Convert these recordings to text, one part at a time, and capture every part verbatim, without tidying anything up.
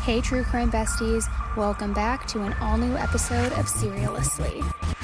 Hey True Crime Besties, welcome back to an all-new episode of Serialously.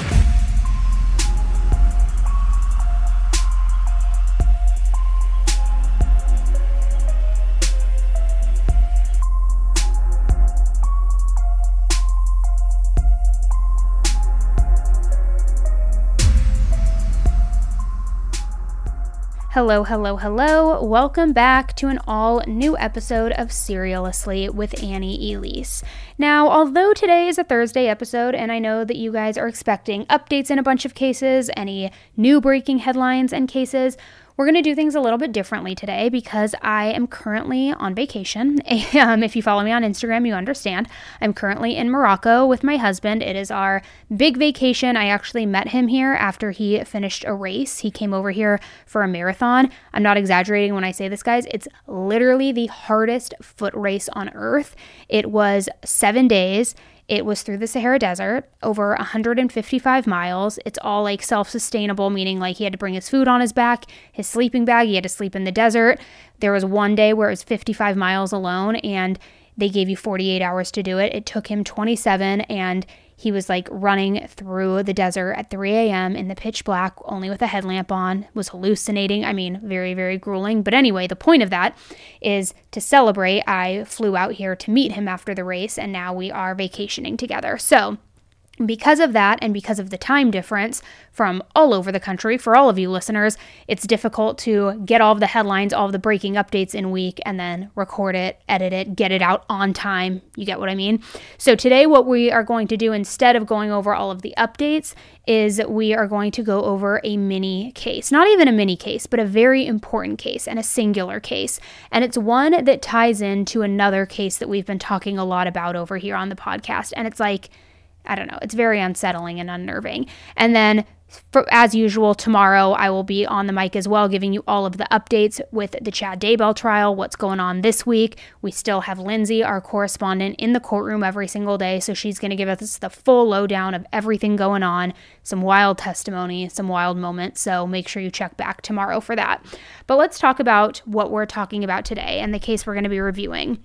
Hello, hello, hello. Welcome back to an all-new episode of Serialously with Annie Elise. Now, although today is a Thursday episode, and I know that you guys are expecting updates in a bunch of cases, any new breaking headlines and cases, we're going to do things a little bit differently today because I am currently on vacation. Um, if you follow me on Instagram, you understand. I'm currently in Morocco with my husband. It is our big vacation. I actually met him here after he finished a race. He came over here for a marathon. I'm not exaggerating when I say this, guys. It's literally the hardest foot race on earth. It was seven days. It was through the Sahara Desert, over one hundred fifty-five miles. It's all like self-sustainable, meaning like he had to bring his food on his back, his sleeping bag, he had to sleep in the desert. There was one day where it was fifty-five miles alone and they gave you forty-eight hours to do it. It took him twenty-seven and he was like running through the desert at three a.m. in the pitch black, only with a headlamp on, was hallucinating. I mean, very, very grueling. But anyway, the point of that is to celebrate. I flew out here to meet him after the race, and now we are vacationing together. So because of that, and because of the time difference from all over the country, for all of you listeners, it's difficult to get all of the headlines, all of the breaking updates in a week, and then record it, edit it, get it out on time. You get what I mean? So today what we are going to do, instead of going over all of the updates, is we are going to go over a mini case. Not even a mini case, but a very important case and a singular case. And it's one that ties into another case that we've been talking a lot about over here on the podcast. And it's like, I don't know, it's very unsettling and unnerving. And then, for, as usual, tomorrow I will be on the mic as well, giving you all of the updates with the Chad Daybell trial, what's going on this week. We still have Lindsay, our correspondent, in the courtroom every single day, so she's going to give us the full lowdown of everything going on, some wild testimony, some wild moments, so make sure you check back tomorrow for that. But let's talk about what we're talking about today and the case we're going to be reviewing.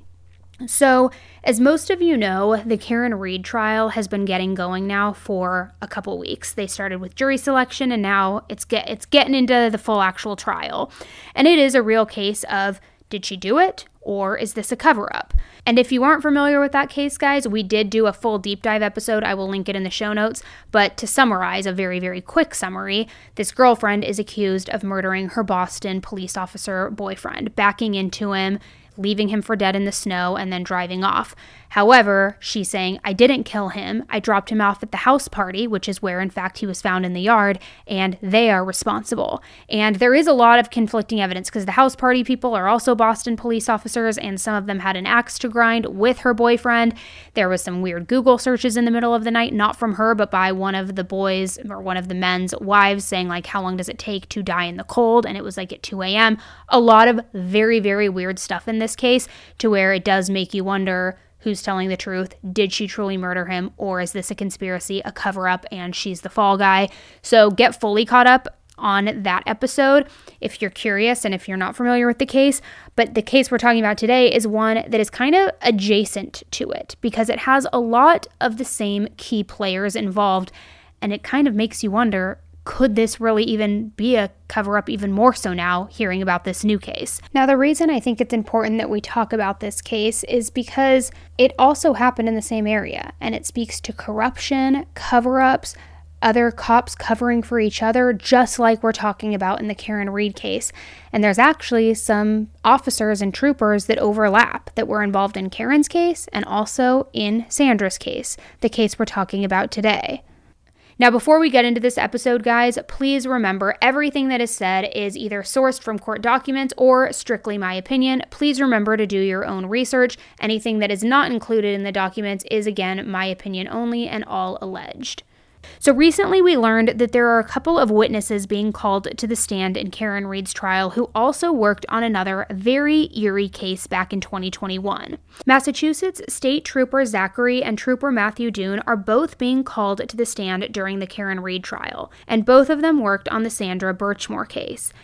So, as most of you know, the Karen Read trial has been getting going now for a couple weeks. They started with jury selection, and now it's get it's getting into the full actual trial. And it is a real case of, did she do it, or is this a cover-up? And if you aren't familiar with that case, guys, we did do a full deep dive episode. I will link it in the show notes. But to summarize, a very, very quick summary, this girlfriend is accused of murdering her Boston police officer boyfriend, backing into him, leaving him for dead in the snow, and then driving off. However, she's saying, I didn't kill him. I dropped him off at the house party, which is where, in fact, he was found in the yard, and they are responsible. And there is a lot of conflicting evidence because the house party people are also Boston police officers, and some of them had an axe to grind with her boyfriend. There was some weird Google searches in the middle of the night, not from her, but by one of the boys or one of the men's wives saying, like, how long does it take to die in the cold? And it was like at two a.m. A lot of very, very weird stuff in this case, to where it does make you wonder who's telling the truth. Did she truly murder him, or is this a conspiracy, a cover-up, and she's the fall guy? So get fully caught up on that episode if you're curious and if you're not familiar with the case. But the case we're talking about today is one that is kind of adjacent to it because it has a lot of the same key players involved, and it kind of makes you wonder, could this really even be a cover-up, even more so now, hearing about this new case? Now, the reason I think it's important that we talk about this case is because it also happened in the same area, and it speaks to corruption, cover-ups, other cops covering for each other, just like we're talking about in the Karen Read case. And there's actually some officers and troopers that overlap that were involved in Karen's case and also in Sandra's case, the case we're talking about today. Now, before we get into this episode, guys, please remember everything that is said is either sourced from court documents or strictly my opinion. Please remember to do your own research. Anything that is not included in the documents is, again, my opinion only and all alleged. So recently we learned that there are a couple of witnesses being called to the stand in Karen Read's trial who also worked on another very eerie case back in twenty twenty-one. Massachusetts State Trooper Zachary and Trooper Matthew Dune are both being called to the stand during the Karen Read trial, and both of them worked on the Sandra Birchmore case.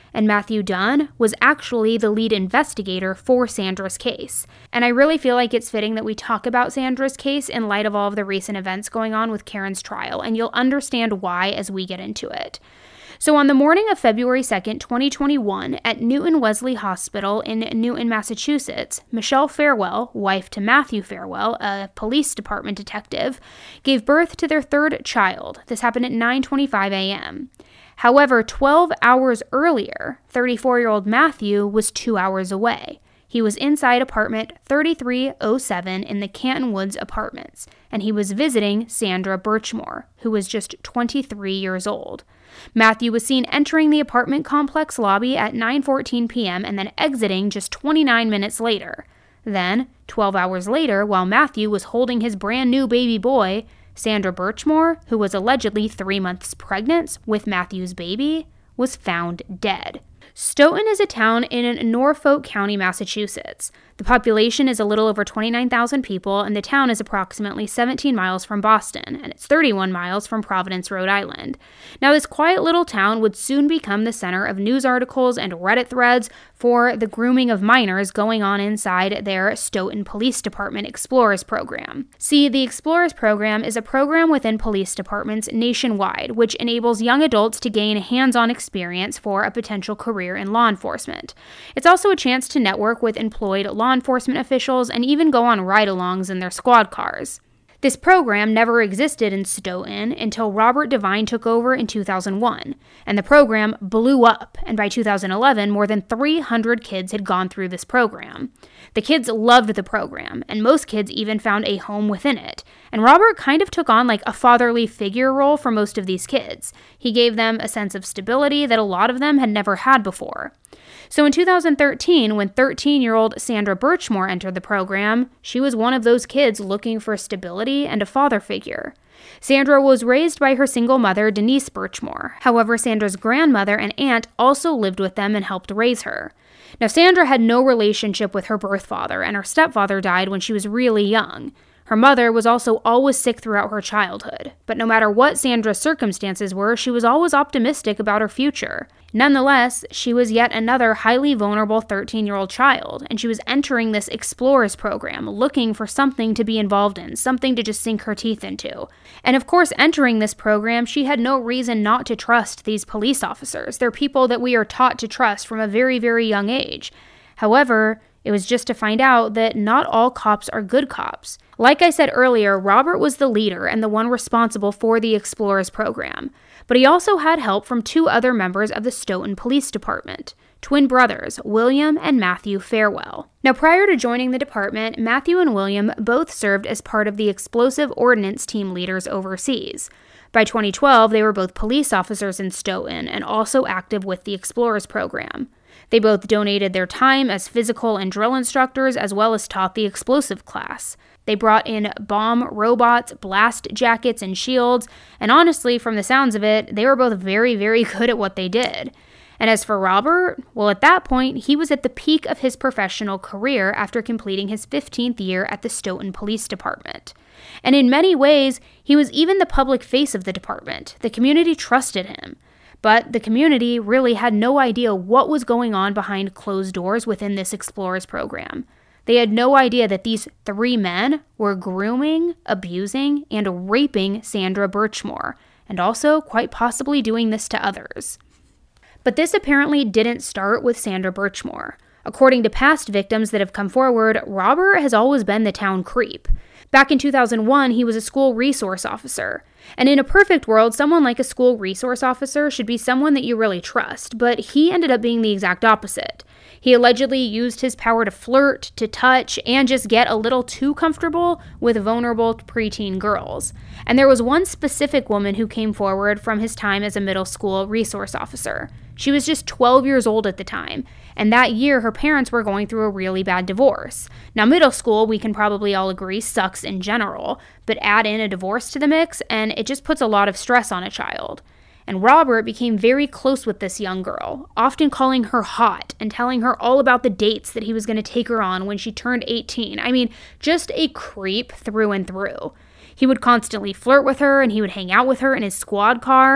and Matthew Dunn was actually the lead investigator for Sandra's case. And I really feel like it's fitting that we talk about Sandra's case in light of all of the recent events going on with Karen's trial, and you'll understand why as we get into it. So on the morning of February second, twenty twenty-one, at Newton Wesley Hospital in Newton, Massachusetts, Michelle Farwell, wife to Matthew Farwell, a police department detective, gave birth to their third child. This happened at nine twenty-five a.m. However, twelve hours earlier, thirty-four-year-old Matthew was two hours away. He was inside apartment thirty-three oh seven in the Canton Woods Apartments, and he was visiting Sandra Birchmore, who was just twenty-three years old. Matthew was seen entering the apartment complex lobby at nine fourteen p.m. and then exiting just twenty-nine minutes later. Then, twelve hours later, while Matthew was holding his brand new baby boy, Sandra Birchmore, who was allegedly three months pregnant with Matthew's baby, was found dead. Stoughton is a town in Norfolk County, Massachusetts. The population is a little over twenty-nine thousand people, and the town is approximately seventeen miles from Boston, and it's thirty-one miles from Providence, Rhode Island. Now, this quiet little town would soon become the center of news articles and Reddit threads for the grooming of minors going on inside their Stoughton Police Department Explorers Program. See, the Explorers Program is a program within police departments nationwide, which enables young adults to gain hands-on experience for a potential career in law enforcement. It's also a chance to network with employed law enforcement officials and even go on ride-alongs in their squad cars. This program never existed in Stoughton until Robert Devine took over in two thousand one, and the program blew up, and by two thousand eleven, more than three hundred kids had gone through this program. The kids loved the program, and most kids even found a home within it, and Robert kind of took on like a fatherly figure role for most of these kids. He gave them a sense of stability that a lot of them had never had before. So in two thousand thirteen, when thirteen-year-old Sandra Birchmore entered the program, she was one of those kids looking for stability and a father figure. Sandra was raised by her single mother, Denise Birchmore. However, Sandra's grandmother and aunt also lived with them and helped raise her. Now, Sandra had no relationship with her birth father, and her stepfather died when she was really young. Her mother was also always sick throughout her childhood, but no matter what Sandra's circumstances were, she was always optimistic about her future. Nonetheless, she was yet another highly vulnerable thirteen-year-old child, and she was entering this Explorers program, looking for something to be involved in, something to just sink her teeth into. And of course, entering this program, she had no reason not to trust these police officers. They're people that we are taught to trust from a very, very young age. However, it was just to find out that not all cops are good cops. Like I said earlier, Robert was the leader and the one responsible for the Explorers program, but he also had help from two other members of the Stoughton Police Department, twin brothers, William and Matthew Farwell. Now, prior to joining the department, Matthew and William both served as part of the explosive ordnance team leaders overseas. By twenty twelve, they were both police officers in Stoughton and also active with the Explorers program. They both donated their time as physical and drill instructors, as well as taught the explosive class. They brought in bomb robots, blast jackets, and shields, and honestly, from the sounds of it, they were both very, very good at what they did. And as for Robert, well, at that point, he was at the peak of his professional career after completing his fifteenth year at the Stoughton Police Department. And in many ways, he was even the public face of the department. The community trusted him. But the community really had no idea what was going on behind closed doors within this Explorers program. They had no idea that these three men were grooming, abusing, and raping Sandra Birchmore, and also quite possibly doing this to others. But this apparently didn't start with Sandra Birchmore. According to past victims that have come forward, Robert has always been the town creep. Back in two thousand one, he was a school resource officer. And in a perfect world, someone like a school resource officer should be someone that you really trust, but he ended up being the exact opposite. He allegedly used his power to flirt, to touch, and just get a little too comfortable with vulnerable preteen girls. And there was one specific woman who came forward from his time as a middle school resource officer. She was just twelve years old at the time, and that year her parents were going through a really bad divorce. Now, middle school, we can probably all agree, sucks in general, but add in a divorce to the mix, and it just puts a lot of stress on a child. And Robert became very close with this young girl, often calling her hot and telling her all about the dates that he was going to take her on when she turned eighteen. I mean, just a creep through and through. He would constantly flirt with her, and he would hang out with her in his squad car.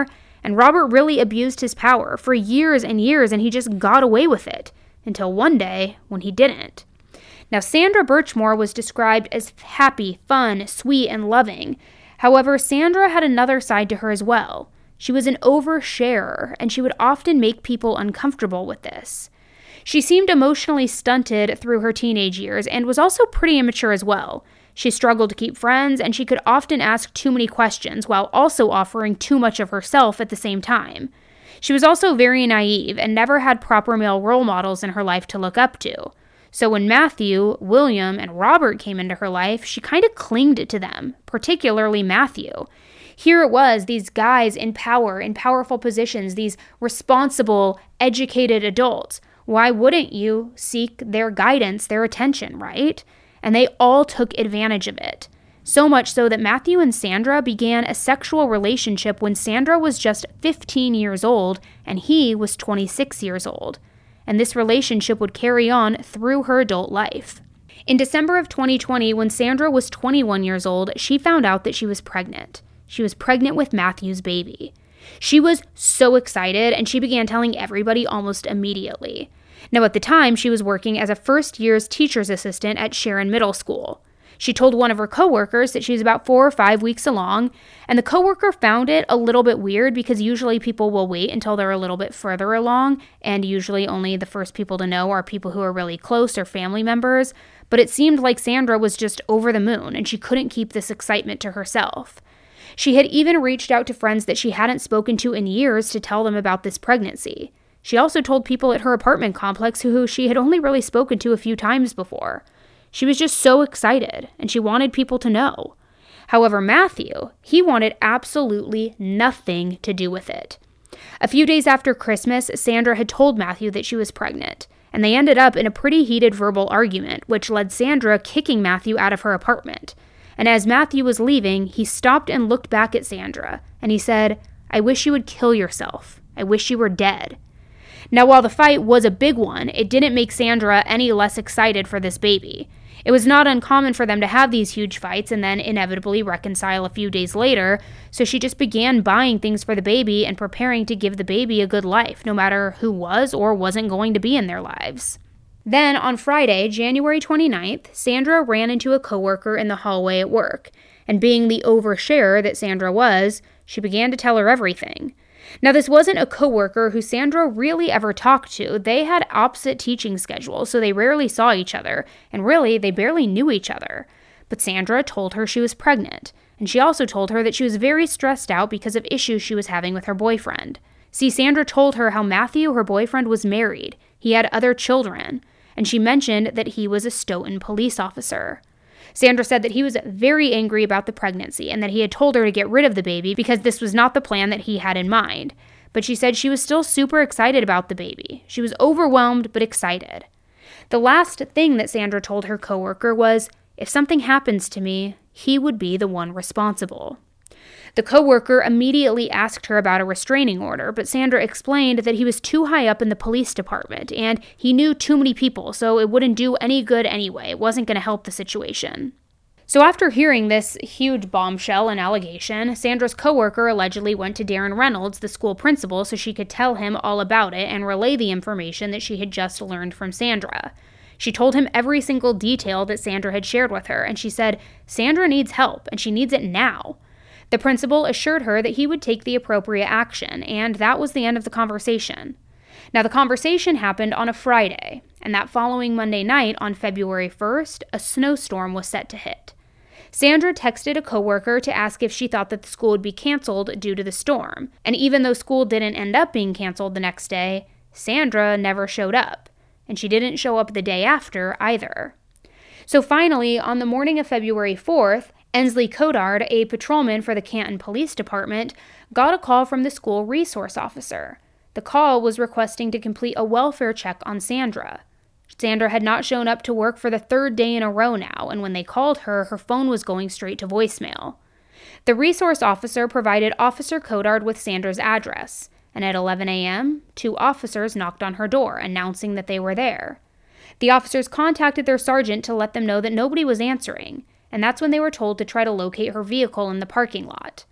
And Robert really abused his power for years and years, and he just got away with it, until one day when he didn't. Now, Sandra Birchmore was described as happy, fun, sweet, and loving. However, Sandra had another side to her as well. She was an oversharer, and she would often make people uncomfortable with this. She seemed emotionally stunted through her teenage years and was also pretty immature as well. She struggled to keep friends, and she could often ask too many questions while also offering too much of herself at the same time. She was also very naive and never had proper male role models in her life to look up to. So when Matthew, William, and Robert came into her life, she kind of clinged to them, particularly Matthew. Here it was, these guys in power, in powerful positions, these responsible, educated adults. Why wouldn't you seek their guidance, their attention, right? And they all took advantage of it. So much so that Matthew and Sandra began a sexual relationship when Sandra was just fifteen years old and he was twenty-six years old. And this relationship would carry on through her adult life. In December of twenty twenty, when Sandra was twenty-one years old, she found out that she was pregnant. She was pregnant with Matthew's baby. She was so excited, and she began telling everybody almost immediately. Now, at the time, she was working as a first-year's teacher's assistant at Sharon Middle School. She told one of her coworkers that she was about four or five weeks along, and the coworker found it a little bit weird because usually people will wait until they're a little bit further along, and usually only the first people to know are people who are really close or family members, but it seemed like Sandra was just over the moon, and she couldn't keep this excitement to herself. She had even reached out to friends that she hadn't spoken to in years to tell them about this pregnancy. She also told people at her apartment complex who she had only really spoken to a few times before. She was just so excited, and she wanted people to know. However, Matthew, he wanted absolutely nothing to do with it. A few days after Christmas, Sandra had told Matthew that she was pregnant, and they ended up in a pretty heated verbal argument, which led Sandra kicking Matthew out of her apartment. And as Matthew was leaving, he stopped and looked back at Sandra, and he said, "I wish you would kill yourself. I wish you were dead." Now, while the fight was a big one, it didn't make Sandra any less excited for this baby. It was not uncommon for them to have these huge fights and then inevitably reconcile a few days later, so she just began buying things for the baby and preparing to give the baby a good life, no matter who was or wasn't going to be in their lives. Then, on Friday, January twenty-ninth, Sandra ran into a coworker in the hallway at work, and being the oversharer that Sandra was, she began to tell her everything. Now, this wasn't a coworker who Sandra really ever talked to. They had opposite teaching schedules, so they rarely saw each other, and really, they barely knew each other. But Sandra told her she was pregnant, and she also told her that she was very stressed out because of issues she was having with her boyfriend. See, Sandra told her how Matthew, her boyfriend, was married. He had other children, and she mentioned that he was a Stoughton police officer. Sandra said that he was very angry about the pregnancy and that he had told her to get rid of the baby because this was not the plan that he had in mind. But she said she was still super excited about the baby. She was overwhelmed but excited. The last thing that Sandra told her coworker was, "If something happens to me, he would be the one responsible." The coworker immediately asked her about a restraining order, but Sandra explained that he was too high up in the police department and he knew too many people, so it wouldn't do any good anyway. It wasn't going to help the situation. So after hearing this huge bombshell and allegation, Sandra's coworker allegedly went to Darren Reynolds, the school principal, so she could tell him all about it and relay the information that she had just learned from Sandra. She told him every single detail that Sandra had shared with her, and she said, Sandra needs help, and she needs it now. The principal assured her that he would take the appropriate action, and that was the end of the conversation. Now, the conversation happened on a Friday, and that following Monday night, on February first, a snowstorm was set to hit. Sandra texted a coworker to ask if she thought that the school would be canceled due to the storm, and even though school didn't end up being canceled the next day, Sandra never showed up, and she didn't show up the day after either. So finally, on the morning of February fourth, Ensley Codard, a patrolman for the Canton Police Department, got a call from the school resource officer. The call was requesting to complete a welfare check on Sandra. Sandra had not shown up to work for the third day in a row now, and when they called her, her phone was going straight to voicemail. The resource officer provided Officer Codard with Sandra's address, and at eleven a.m., two officers knocked on her door, announcing that they were there. The officers contacted their sergeant to let them know that nobody was answering, and that's when they were told to try to locate her vehicle in the parking lot.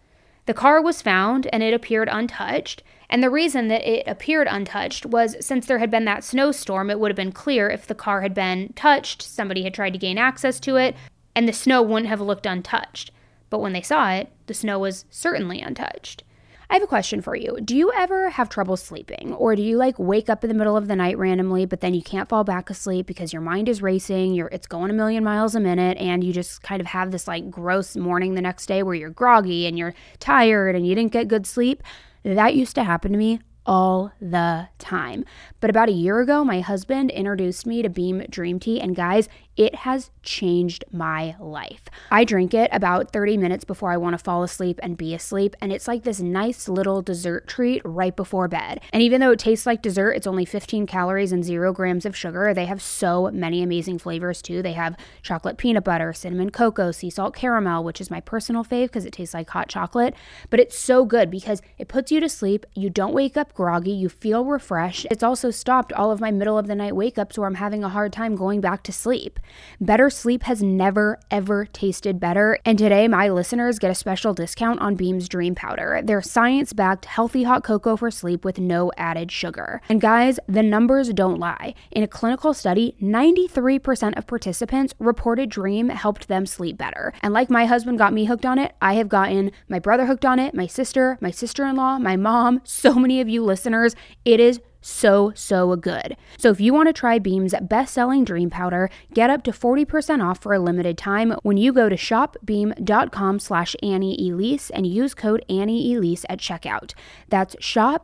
The car was found and it appeared untouched, and the reason that it appeared untouched was since there had been that snowstorm, it would have been clear if the car had been touched, somebody had tried to gain access to it, and the snow wouldn't have looked untouched. But when they saw it, the snow was certainly untouched. I have a question for you. Do you ever have trouble sleeping? Or do you like wake up in the middle of the night randomly, but then you can't fall back asleep because your mind is racing, you're, it's going a million miles a minute, and you just kind of have this like gross morning the next day where you're groggy and you're tired and you didn't get good sleep? That used to happen to me all the time. But about a year ago, my husband introduced me to Beam Dream Tea, and guys, it has changed my life. I drink it about thirty minutes before I want to fall asleep and be asleep, and it's like this nice little dessert treat right before bed. And even though it tastes like dessert, it's only fifteen calories and zero grams of sugar. They have so many amazing flavors too. They have chocolate peanut butter, cinnamon cocoa, sea salt caramel, which is my personal fave because it tastes like hot chocolate. But it's so good because it puts you to sleep. You don't wake up groggy. You feel refreshed. It's also stopped all of my middle of the night wake ups where I'm having a hard time going back to sleep. Better sleep has never, ever tasted better. And today, my listeners get a special discount on Beam's Dream Powder. Their science-backed healthy hot cocoa for sleep with no added sugar. And guys, the numbers don't lie. In a clinical study, ninety-three percent of participants reported Dream helped them sleep better. And like my husband got me hooked on it, I have gotten my brother hooked on it, my sister, my sister-in-law, my mom, so many of you listeners. It is so, so good. So if you want to try Beam's best-selling Dream Powder, get up to forty percent off for a limited time when you go to shopbeam.com slash Annie Elise and use code Annie Elise at checkout. That's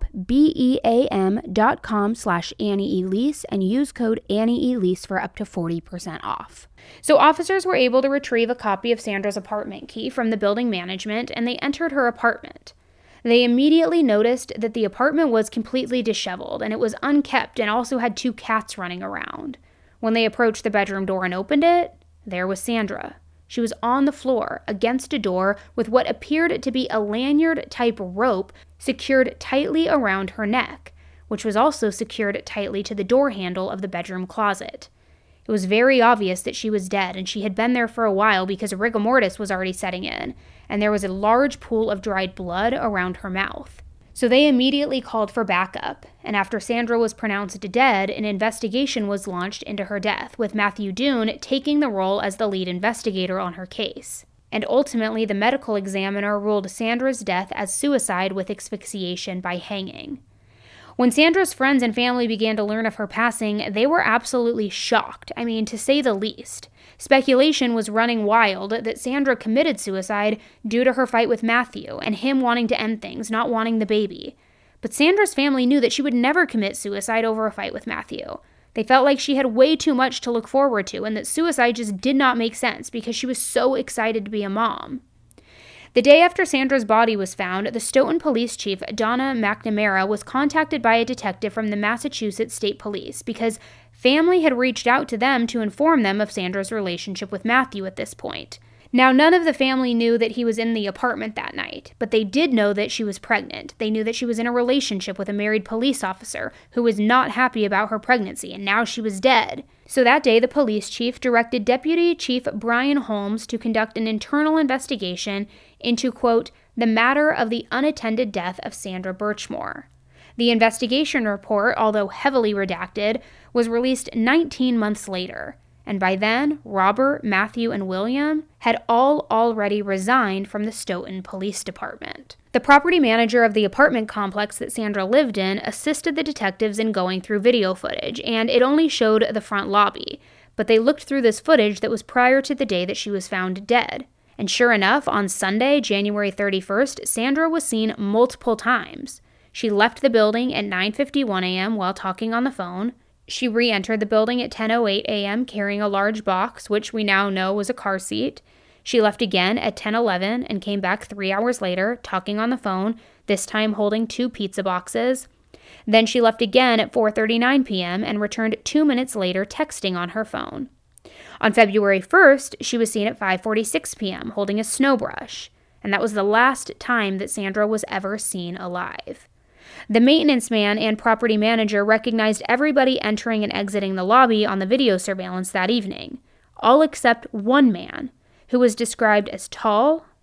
shopbeam.com slash Annie Elise and use code Annie Elise for up to forty percent off. So officers were able to retrieve a copy of Sandra's apartment key from the building management, and they entered her apartment. They immediately noticed that the apartment was completely disheveled and it was unkept and also had two cats running around. When they approached the bedroom door and opened it, there was Sandra. She was on the floor against a door with what appeared to be a lanyard-type rope secured tightly around her neck, which was also secured tightly to the door handle of the bedroom closet. It was very obvious that she was dead, and she had been there for a while because rigor mortis was already setting in, and there was a large pool of dried blood around her mouth. So they immediately called for backup, and after Sandra was pronounced dead, an investigation was launched into her death, with Matthew Dune taking the role as the lead investigator on her case. And ultimately, the medical examiner ruled Sandra's death as suicide with asphyxiation by hanging. When Sandra's friends and family began to learn of her passing, they were absolutely shocked, I mean, to say the least. Speculation was running wild that Sandra committed suicide due to her fight with Matthew and him wanting to end things, not wanting the baby. But Sandra's family knew that she would never commit suicide over a fight with Matthew. They felt like she had way too much to look forward to and that suicide just did not make sense because she was so excited to be a mom. The day after Sandra's body was found, the Stoughton Police Chief, Donna McNamara, was contacted by a detective from the Massachusetts State Police because family had reached out to them to inform them of Sandra's relationship with Matthew at this point. Now, none of the family knew that he was in the apartment that night, but they did know that she was pregnant. They knew that she was in a relationship with a married police officer who was not happy about her pregnancy, and now she was dead. So that day, the police chief directed Deputy Chief Brian Holmes to conduct an internal investigation into, quote, the matter of the unattended death of Sandra Birchmore. The investigation report, although heavily redacted, was released nineteen months later. And by then, Robert, Matthew, and William had all already resigned from the Stoughton Police Department. The property manager of the apartment complex that Sandra lived in assisted the detectives in going through video footage, and it only showed the front lobby. But they looked through this footage that was prior to the day that she was found dead. And sure enough, on Sunday, January thirty-first, Sandra was seen multiple times. She left the building at nine fifty-one a.m. while talking on the phone. She re-entered the building at ten oh eight a.m. carrying a large box, which we now know was a car seat. She left again at ten eleven and came back three hours later, talking on the phone, this time holding two pizza boxes. Then she left again at four thirty-nine p.m. and returned two minutes later, texting on her phone. On February first, she was seen at five forty-six p.m. holding a snow brush, and that was the last time that Sandra was ever seen alive. The maintenance man and property manager recognized everybody entering and exiting the lobby on the video surveillance that evening, all except one man, who was described as tall,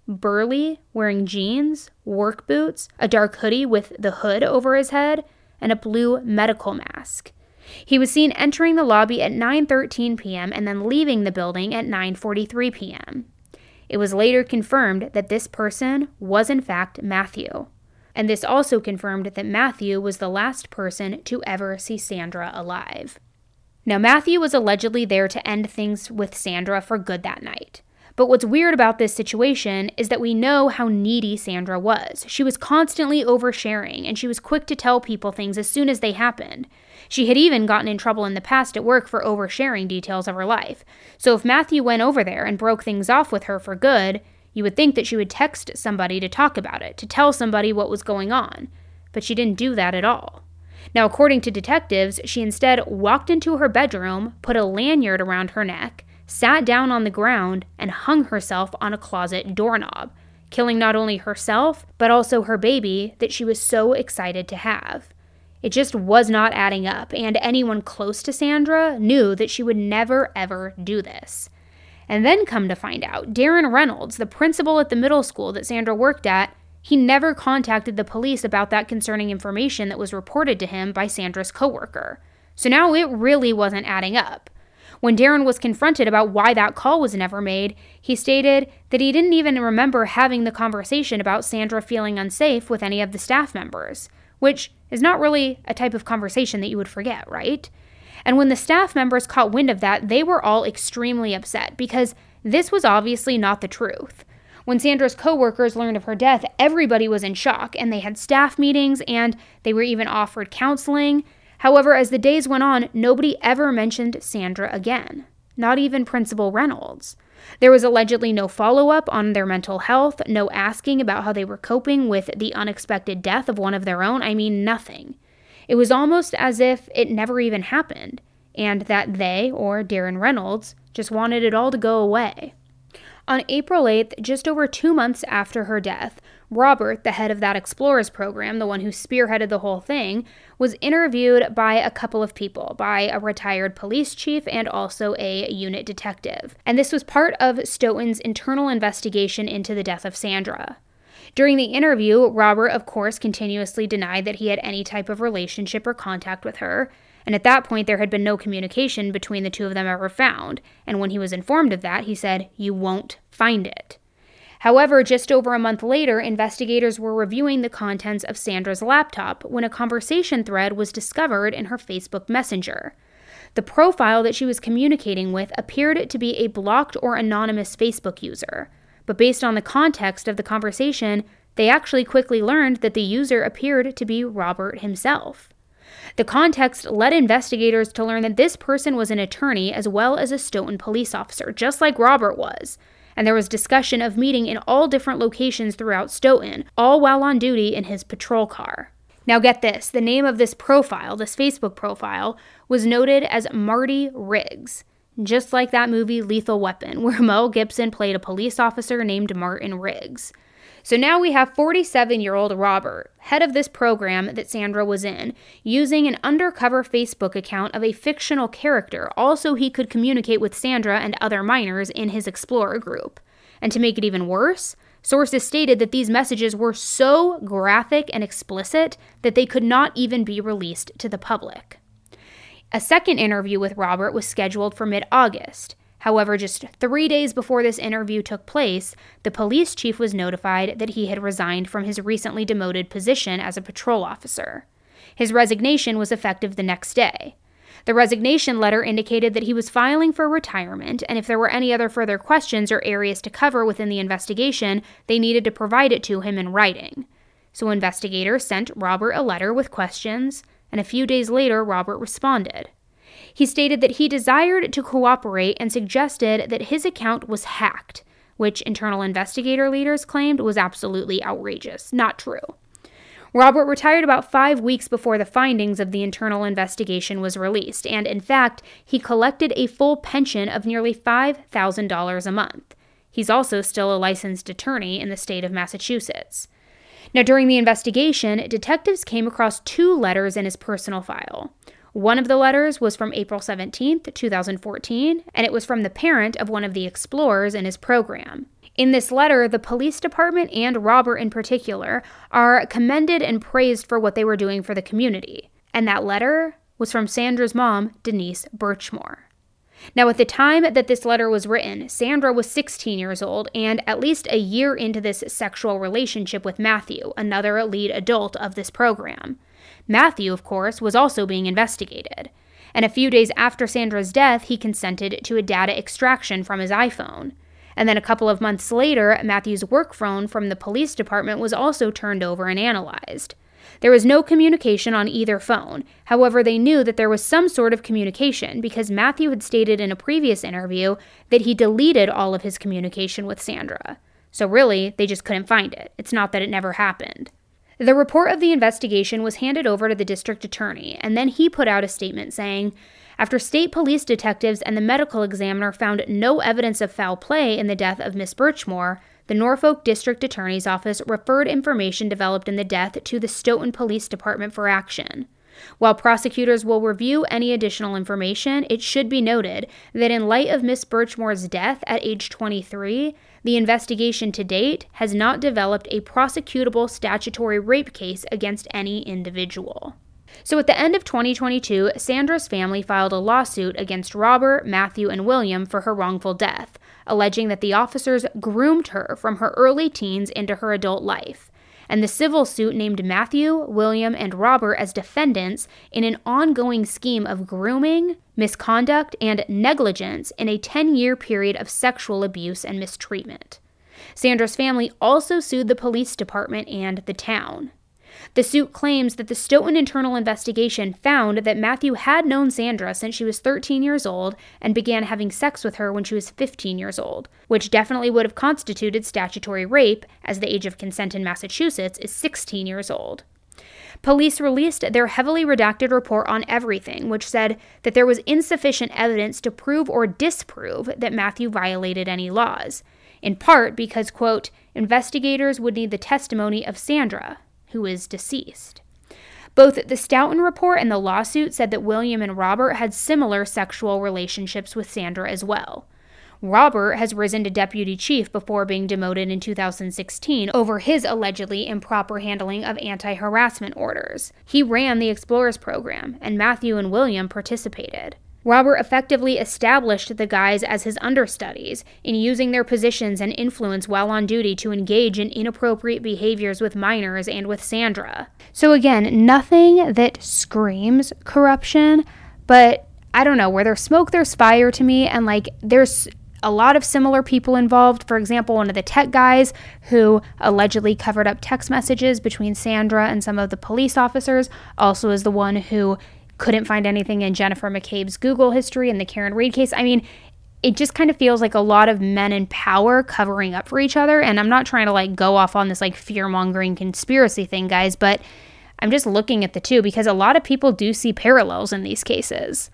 burly, wearing jeans, work boots, a dark hoodie with the hood over his head, and a blue medical mask. He was seen entering the lobby at nine thirteen p.m. and then leaving the building at nine forty-three p.m. It was later confirmed that this person was in fact Matthew. And this also confirmed that Matthew was the last person to ever see Sandra alive. Now, Matthew was allegedly there to end things with Sandra for good that night. But what's weird about this situation is that we know how needy Sandra was. She was constantly oversharing, and she was quick to tell people things as soon as they happened. She had even gotten in trouble in the past at work for oversharing details of her life. So if Matthew went over there and broke things off with her for good, you would think that she would text somebody to talk about it, to tell somebody what was going on. But she didn't do that at all. Now, according to detectives, she instead walked into her bedroom, put a lanyard around her neck, sat down on the ground, and hung herself on a closet doorknob, killing not only herself, but also her baby that she was so excited to have. It just was not adding up, and anyone close to Sandra knew that she would never, ever do this. And then come to find out, Darren Reynolds, the principal at the middle school that Sandra worked at, he never contacted the police about that concerning information that was reported to him by Sandra's coworker. So now it really wasn't adding up. When Darren was confronted about why that call was never made, he stated that he didn't even remember having the conversation about Sandra feeling unsafe with any of the staff members, which is not really a type of conversation that you would forget, right? And when the staff members caught wind of that, they were all extremely upset because this was obviously not the truth. When Sandra's coworkers learned of her death, everybody was in shock, and they had staff meetings, and they were even offered counseling. However, as the days went on, nobody ever mentioned Sandra again, not even Principal Reynolds. There was allegedly no follow-up on their mental health, no asking about how they were coping with the unexpected death of one of their own. I mean, nothing. It was almost as if it never even happened, and that they, or Darren Reynolds, just wanted it all to go away. On April eighth, just over two months after her death, Robert, the head of that Explorers program, the one who spearheaded the whole thing, was interviewed by a couple of people, by a retired police chief and also a unit detective. And this was part of Stoughton's internal investigation into the death of Sandra. During the interview, Robert, of course, continuously denied that he had any type of relationship or contact with her, and at that point there had been no communication between the two of them ever found, and when he was informed of that, he said, "You won't find it." However, just over a month later, investigators were reviewing the contents of Sandra's laptop when a conversation thread was discovered in her Facebook Messenger. The profile that she was communicating with appeared to be a blocked or anonymous Facebook user, but based on the context of the conversation, they actually quickly learned that the user appeared to be Robert himself. The context led investigators to learn that this person was an attorney as well as a Stoughton police officer, just like Robert was. And there was discussion of meeting in all different locations throughout Stoughton, all while on duty in his patrol car. Now get this, the name of this profile, this Facebook profile, was noted as Marty Riggs, just like that movie Lethal Weapon, where Mel Gibson played a police officer named Martin Riggs. So now we have forty-seven-year-old Robert, head of this program that Sandra was in, using an undercover Facebook account of a fictional character, also he could communicate with Sandra and other minors in his Explorer group. And to make it even worse, sources stated that these messages were so graphic and explicit that they could not even be released to the public. A second interview with Robert was scheduled for mid-August. However, just three days before this interview took place, the police chief was notified that he had resigned from his recently demoted position as a patrol officer. His resignation was effective the next day. The resignation letter indicated that he was filing for retirement, and if there were any other further questions or areas to cover within the investigation, they needed to provide it to him in writing. So investigators sent Robert a letter with questions, and a few days later, Robert responded. He stated that he desired to cooperate and suggested that his account was hacked, which internal investigator leaders claimed was absolutely outrageous, not true. Robert retired about five weeks before the findings of the internal investigation was released, and in fact, he collected a full pension of nearly five thousand dollars a month. He's also still a licensed attorney in the state of Massachusetts. Now, during the investigation, detectives came across two letters in his personal file. One of the letters was from April seventeenth, two thousand fourteen, and it was from the parent of one of the explorers in his program. In this letter, the police department and Robert in particular are commended and praised for what they were doing for the community. And that letter was from Sandra's mom, Denise Birchmore. Now, at the time that this letter was written, Sandra was sixteen years old and at least a year into this sexual relationship with Matthew, another lead adult of this program. Matthew, of course, was also being investigated. And a few days after Sandra's death, he consented to a data extraction from his iPhone. And then a couple of months later, Matthew's work phone from the police department was also turned over and analyzed. There was no communication on either phone. However, they knew that there was some sort of communication because Matthew had stated in a previous interview that he deleted all of his communication with Sandra. So really, they just couldn't find it. It's not that it never happened. The report of the investigation was handed over to the district attorney, and then he put out a statement saying, after state police detectives and the medical examiner found no evidence of foul play in the death of Miss Birchmore, the Norfolk District Attorney's Office referred information developed in the death to the Stoughton Police Department for action. While prosecutors will review any additional information, it should be noted that in light of Miss Birchmore's death at age twenty-three, the investigation to date has not developed a prosecutable statutory rape case against any individual. So at the end of twenty twenty-two, Sandra's family filed a lawsuit against Robert, Matthew, and William for her wrongful death, alleging that the officers groomed her from her early teens into her adult life. And the civil suit named Matthew, William, and Robert as defendants in an ongoing scheme of grooming, misconduct, and negligence in a ten-year period of sexual abuse and mistreatment. Sandra's family also sued the police department and the town. The suit claims that the Stoughton internal investigation found that Matthew had known Sandra since she was thirteen years old and began having sex with her when she was fifteen years old, which definitely would have constituted statutory rape, as the age of consent in Massachusetts is sixteen years old. Police released their heavily redacted report on everything, which said that there was insufficient evidence to prove or disprove that Matthew violated any laws, in part because, quote, investigators would need the testimony of Sandra, who is deceased. Both the Stoughton report and the lawsuit said that William and Robert had similar sexual relationships with Sandra as well. Robert has risen to deputy chief before being demoted in two thousand sixteen over his allegedly improper handling of anti-harassment orders. He ran the Explorers program, and Matthew and William participated. Robert effectively established the guys as his understudies in using their positions and influence while on duty to engage in inappropriate behaviors with minors and with Sandra. So again, nothing that screams corruption, but I don't know, where there's smoke, there's fire to me, and like there's a lot of similar people involved. For example, one of the tech guys who allegedly covered up text messages between Sandra and some of the police officers also is the one who couldn't find anything in Jennifer McCabe's Google history in the Karen Read case. I mean, it just kind of feels like a lot of men in power covering up for each other. And I'm not trying to like go off on this like fear-mongering conspiracy thing, guys, but I'm just looking at the two because a lot of people do see parallels in these cases.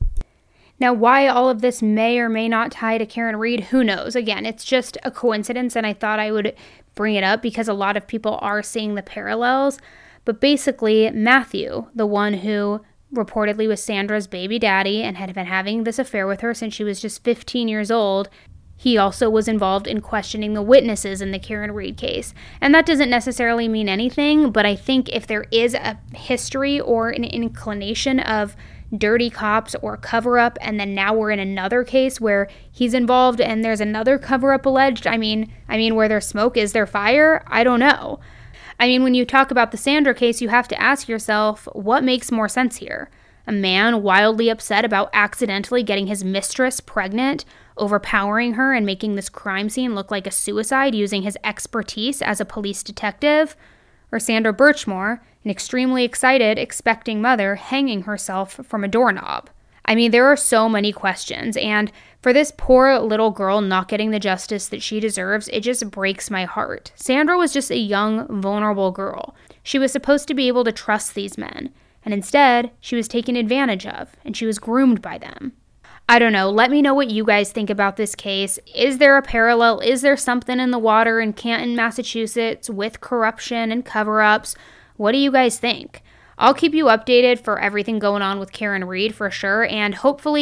Now, why all of this may or may not tie to Karen Read, who knows? Again, it's just a coincidence, and I thought I would bring it up because a lot of people are seeing the parallels. But basically, Matthew, the one who reportedly was Sandra's baby daddy and had been having this affair with her since she was just fifteen years old, he also was involved in questioning the witnesses in the Karen Read case. And that doesn't necessarily mean anything, but I think if there is a history or an inclination of dirty cops or cover-up, and then now we're in another case where he's involved and there's another cover-up alleged, I mean, I mean, where there's smoke, is there fire? I don't know. I mean, when you talk about the Sandra case, you have to ask yourself, what makes more sense here? A man wildly upset about accidentally getting his mistress pregnant, overpowering her and making this crime scene look like a suicide using his expertise as a police detective? Or Sandra Birchmore, an extremely excited, expecting mother, hanging herself from a doorknob? I mean, there are so many questions, and for this poor little girl not getting the justice that she deserves, it just breaks my heart. Sandra was just a young, vulnerable girl. She was supposed to be able to trust these men, and instead, she was taken advantage of, and she was groomed by them. I don't know. Let me know what you guys think about this case. Is there a parallel? Is there something in the water in Canton, Massachusetts with corruption and cover-ups? What do you guys think? I'll keep you updated for everything going on with Karen Read for sure, and hopefully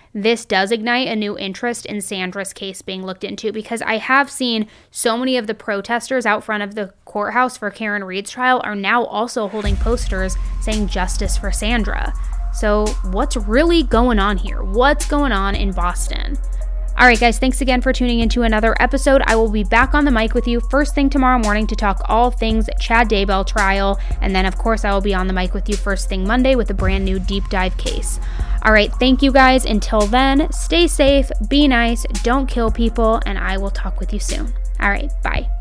this does ignite a new interest in Sandra's case being looked into, because I have seen so many of the protesters out front of the courthouse for Karen Read's trial are now also holding posters saying justice for Sandra. So what's really going on here? What's going on in Boston? All right, guys, thanks again for tuning into another episode. I will be back on the mic with you first thing tomorrow morning to talk all things Chad Daybell trial. And then, of course, I will be on the mic with you first thing Monday with a brand new deep dive case. All right, thank you, guys. Until then, stay safe, be nice, don't kill people, and I will talk with you soon. All right, bye.